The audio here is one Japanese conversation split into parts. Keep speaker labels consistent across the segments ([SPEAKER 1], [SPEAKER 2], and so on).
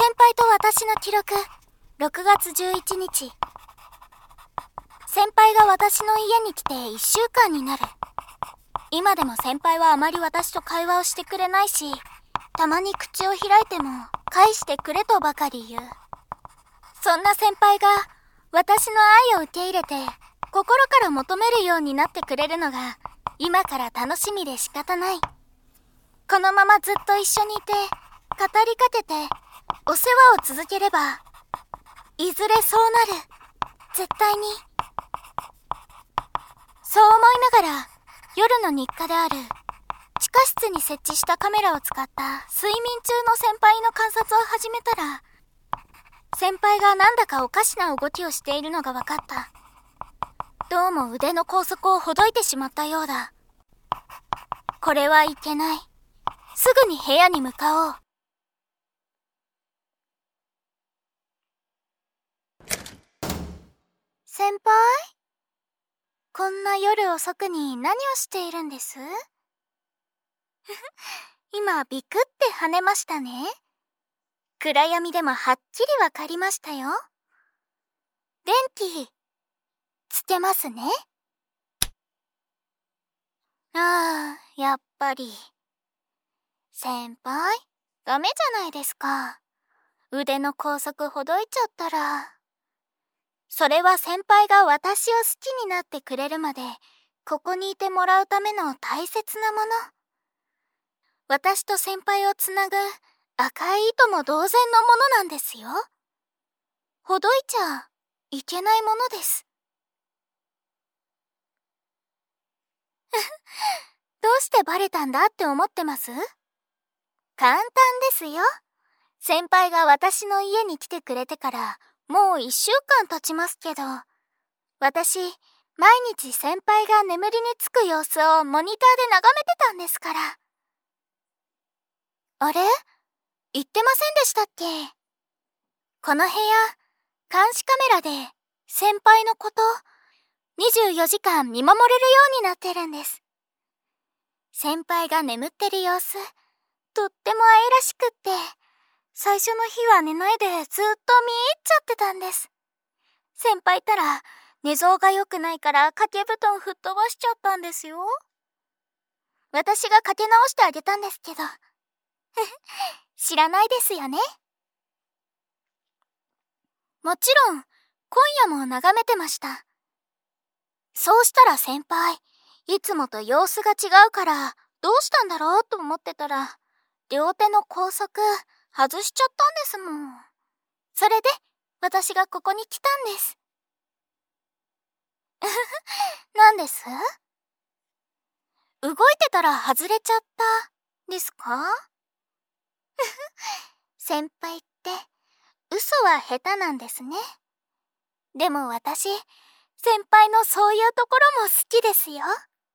[SPEAKER 1] 先輩と私の記録、6月11日。先輩が私の家に来て1週間になる。今でも先輩はあまり私と会話をしてくれないし、たまに口を開いても返してくれとばかり言う。そんな先輩が私の愛を受け入れて心から求めるようになってくれるのが今から楽しみで仕方ない。このままずっと一緒にいて語りかけてお世話を続ければいずれそうなる。絶対に。そう思いながら夜の日課である地下室に設置したカメラを使った睡眠中の先輩の観察を始めたら、先輩がなんだかおかしな動きをしているのが分かった。どうも腕の拘束をほどいてしまったようだ。これはいけない。すぐに部屋に向かおう。先輩？こんな夜遅くに何をしているんです？今ビクって跳ねましたね。暗闇でもはっきりわかりましたよ。電気つけますね。ああ、やっぱり。先輩、ダメじゃないですか。腕の拘束ほどいちゃったら。それは先輩が私を好きになってくれるまで、ここにいてもらうための大切なもの。私と先輩をつなぐ赤い糸も同然のものなんですよ。ほどいちゃいけないものです。どうしてバレたんだって思ってます？簡単ですよ。先輩が私の家に来てくれてからもう1週間経ちますけど、私、毎日先輩が眠りにつく様子をモニターで眺めてたんですから。あれ？言ってませんでしたっけ？この部屋、監視カメラで先輩のこと24時間見守れるようになってるんです。先輩が眠ってる様子、とっても愛らしくって、最初の日は寝ないでずっと見入っちゃってたんです。先輩ったら寝相が良くないから掛け布団吹っ飛ばしちゃったんですよ。私がかけ直してあげたんですけど。知らないですよね。もちろん、今夜も眺めてました。そうしたら先輩、いつもと様子が違うから、どうしたんだろうと思ってたら、両手の拘束、外しちゃったんですもん。それで、私がここに来たんです。なんです？動いてたら外れちゃった、ですか？先輩って、嘘は下手なんですね。でも私、先輩のそういうところも好きですよ。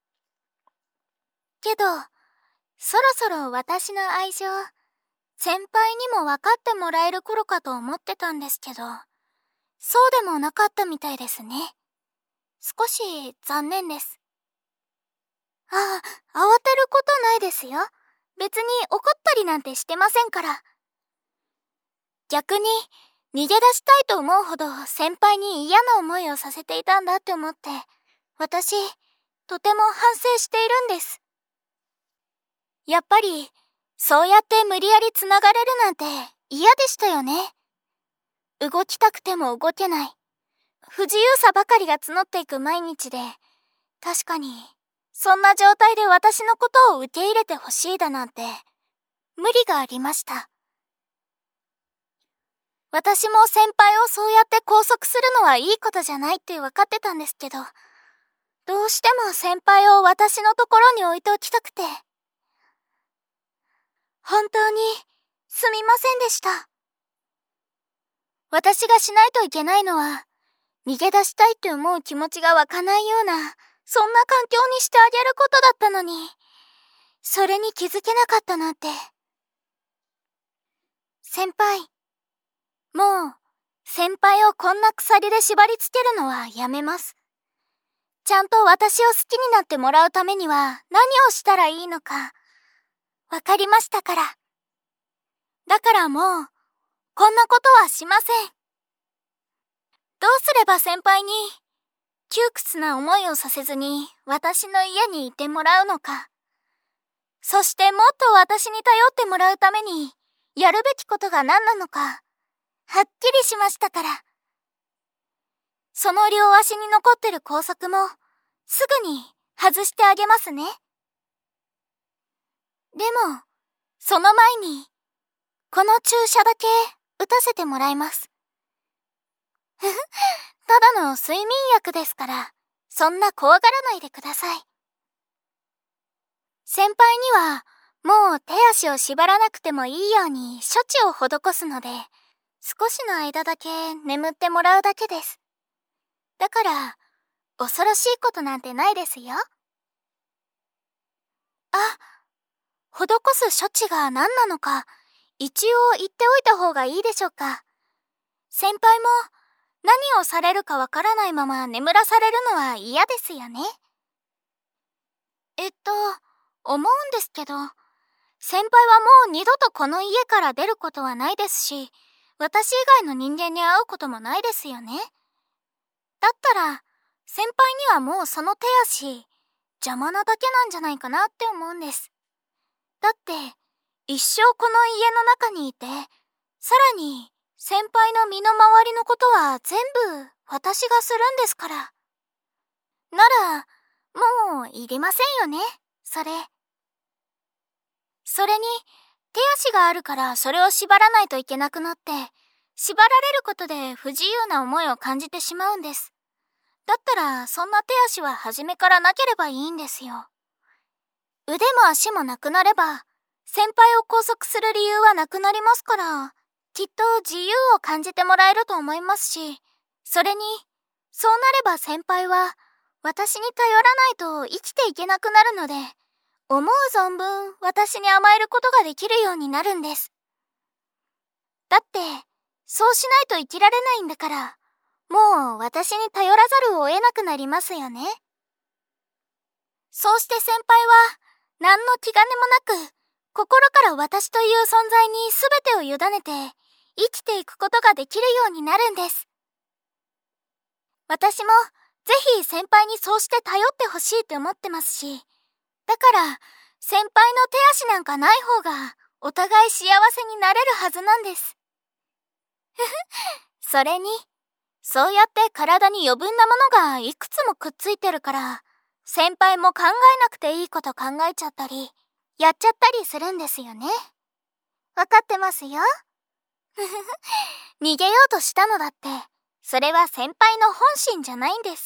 [SPEAKER 1] けど、そろそろ私の愛情、先輩にも分かってもらえる頃かと思ってたんですけど、そうでもなかったみたいですね。少し残念です。ああ、慌てることないですよ。別に怒ったりなんてしてませんから。逆に、逃げ出したいと思うほど先輩に嫌な思いをさせていたんだって思って、私、とても反省しているんです。やっぱり、そうやって無理やり繋がれるなんて嫌でしたよね。動きたくても動けない。不自由さばかりが募っていく毎日で、確かに、そんな状態で私のことを受け入れてほしいだなんて、無理がありました。私も先輩をそうやって拘束するのはいいことじゃないって分かってたんですけど、どうしても先輩を私のところに置いておきたくて。本当に、すみませんでした。私がしないといけないのは、逃げ出したいって思う気持ちが湧かないような、そんな環境にしてあげることだったのに、それに気づけなかったなんて。先輩、もう、先輩をこんな鎖で縛り付けるのはやめます。ちゃんと私を好きになってもらうためには何をしたらいいのか、わかりましたから。だからもう、 こんなことはしません。どうすれば先輩に窮屈な思いをさせずに私の家にいてもらうのか、そしてもっと私に頼ってもらうためにやるべきことが何なのか、はっきりしましたから。その両足に残ってる工作もすぐに外してあげますね。でも、その前にこの注射だけ打たせてもらいます。ふふ、ただの睡眠薬ですから、そんな怖がらないでください。先輩にはもう手足を縛らなくてもいいように処置を施すので、少しの間だけ眠ってもらうだけです。だから恐ろしいことなんてないですよ。あ、施す処置が何なのか一応言っておいた方がいいでしょうか。先輩も何をされるかわからないまま眠らされるのは嫌ですよね。思うんですけど、先輩はもう二度とこの家から出ることはないですし、私以外の人間に会うこともないですよね。だったら、先輩にはもうその手足、邪魔なだけなんじゃないかなって思うんです。だって、一生この家の中にいて、さらに先輩の身の回りのことは全部私がするんですから。なら、もういりませんよね、それ。それに、手足があるからそれを縛らないといけなくなって、縛られることで不自由な思いを感じてしまうんです。だったら、そんな手足は初めからなければいいんですよ。腕も足もなくなれば、先輩を拘束する理由はなくなりますから、きっと自由を感じてもらえると思いますし、それに、そうなれば先輩は、私に頼らないと生きていけなくなるので、思う存分私に甘えることができるようになるんです。だって、そうしないと生きられないんだから、もう私に頼らざるを得なくなりますよね。そうして先輩は、何の気兼ねもなく、心から私という存在に全てを委ねて、生きていくことができるようになるんです。私も、ぜひ先輩にそうして頼ってほしいって思ってますし、だから、先輩の手足なんかない方が、お互い幸せになれるはずなんです。ふふ、それに、そうやって体に余分なものがいくつもくっついてるから、先輩も考えなくていいこと考えちゃったり、やっちゃったりするんですよね。わかってますよ。ふふふ、逃げようとしたのだって、それは先輩の本心じゃないんです。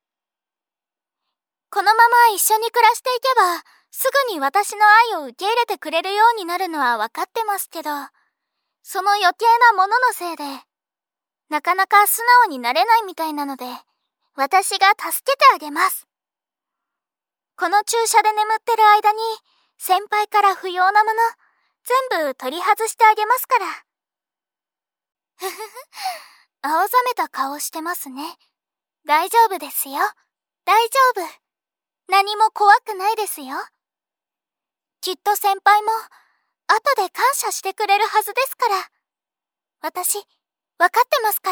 [SPEAKER 1] このまま一緒に暮らしていけば、すぐに私の愛を受け入れてくれるようになるのはわかってますけど、その余計なもののせいで、なかなか素直になれないみたいなので、私が助けてあげます。この注射で眠ってる間に、先輩から不要なもの、全部取り外してあげますから。ふふふ、青ざめた顔してますね。大丈夫ですよ。大丈夫。何も怖くないですよ。きっと先輩も、後で感謝してくれるはずですから。私、わかってますから。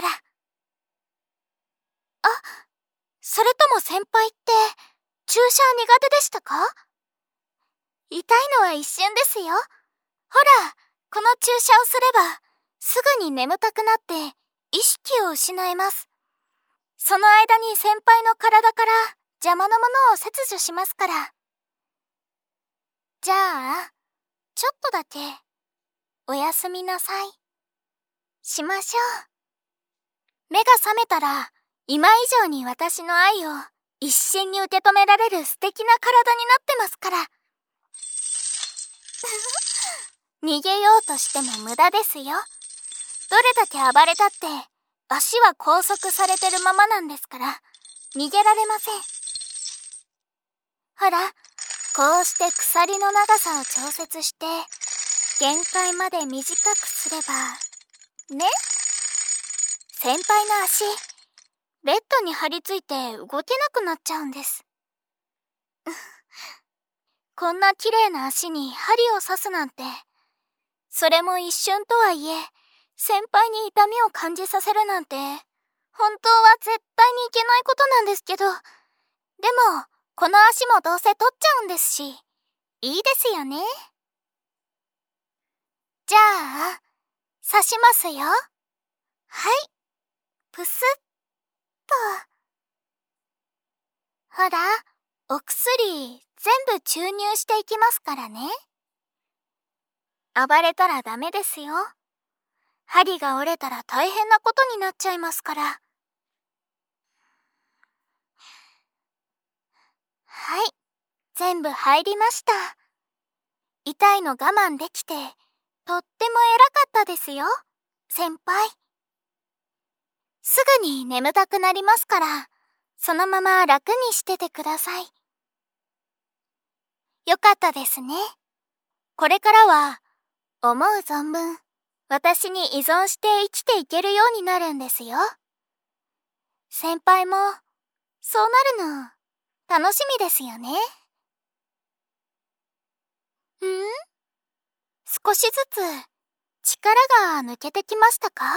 [SPEAKER 1] あ、それとも先輩って、注射苦手でしたか？痛いのは一瞬ですよ。ほら、この注射をすれば、すぐに眠たくなって意識を失います。その間に先輩の体から邪魔なものを切除しますから。じゃあ、ちょっとだけ、おやすみなさい。しましょう。目が覚めたら、今以上に私の愛を一心に受け止められる素敵な体になってますから。逃げようとしても無駄ですよ。どれだけ暴れたって、足は拘束されてるままなんですから、逃げられません。ほら、こうして鎖の長さを調節して、限界まで短くすれば、ね？先輩の足、ベッドに張り付いて動けなくなっちゃうんです。こんな綺麗な足に針を刺すなんて、それも一瞬とはいえ、 先輩に痛みを感じさせるなんて、本当は絶対にいけないことなんですけど、でも、この足もどうせ取っちゃうんですし、いいですよね。じゃあ、刺しますよ。はい、プスッと。ほら、お薬全部注入していきますからね。暴れたらダメですよ。針が折れたら大変なことになっちゃいますから。はい、全部入りました。痛いの我慢できて、とっても偉かったですよ、先輩。すぐに眠たくなりますから、そのまま楽にしててください。よかったですね。これからは、思う存分、私に依存して生きていけるようになるんですよ。先輩も、そうなるの、楽しみですよね。少しずつ、力が抜けてきましたか？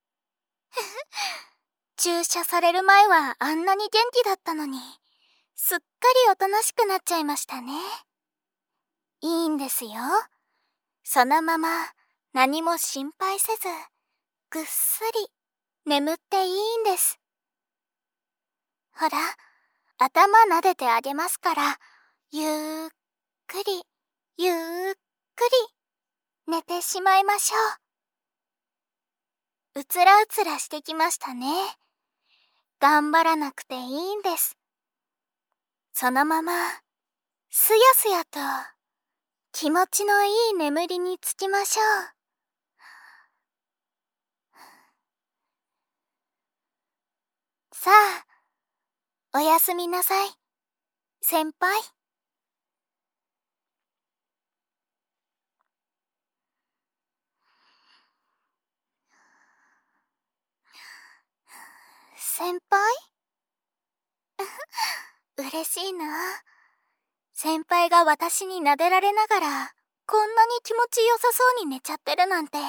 [SPEAKER 1] 注射される前はあんなに元気だったのに、すっかりおとなしくなっちゃいましたね。いいんですよ。そのまま何も心配せず、ぐっすり眠っていいんです。ほら、頭撫でてあげますから、ゆっくり、ゆっくり寝てしまいましょう。うつらうつらしてきましたね。頑張らなくていいんです。そのまま、すやすやと、気持ちのいい眠りにつきましょう。さあ、おやすみなさい、先輩。先輩？嬉しいな。先輩が私に撫でられながら、こんなに気持ちよさそうに寝ちゃってるなんて。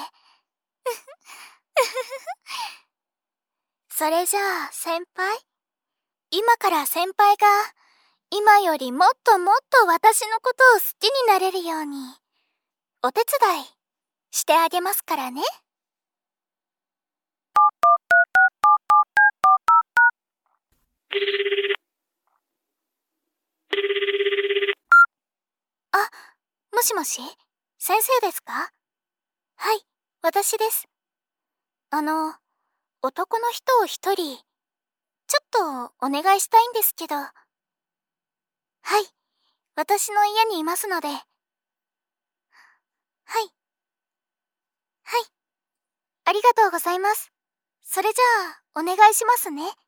[SPEAKER 1] それじゃあ、先輩？今から先輩が、今よりもっともっと私のことを好きになれるように、お手伝いしてあげますからね。あ、もしもし、先生ですか？はい、私です。男の人を一人、ちょっとお願いしたいんですけど。はい、私の家にいますので。はい、はい、ありがとうございます。それじゃあ、お願いしますね。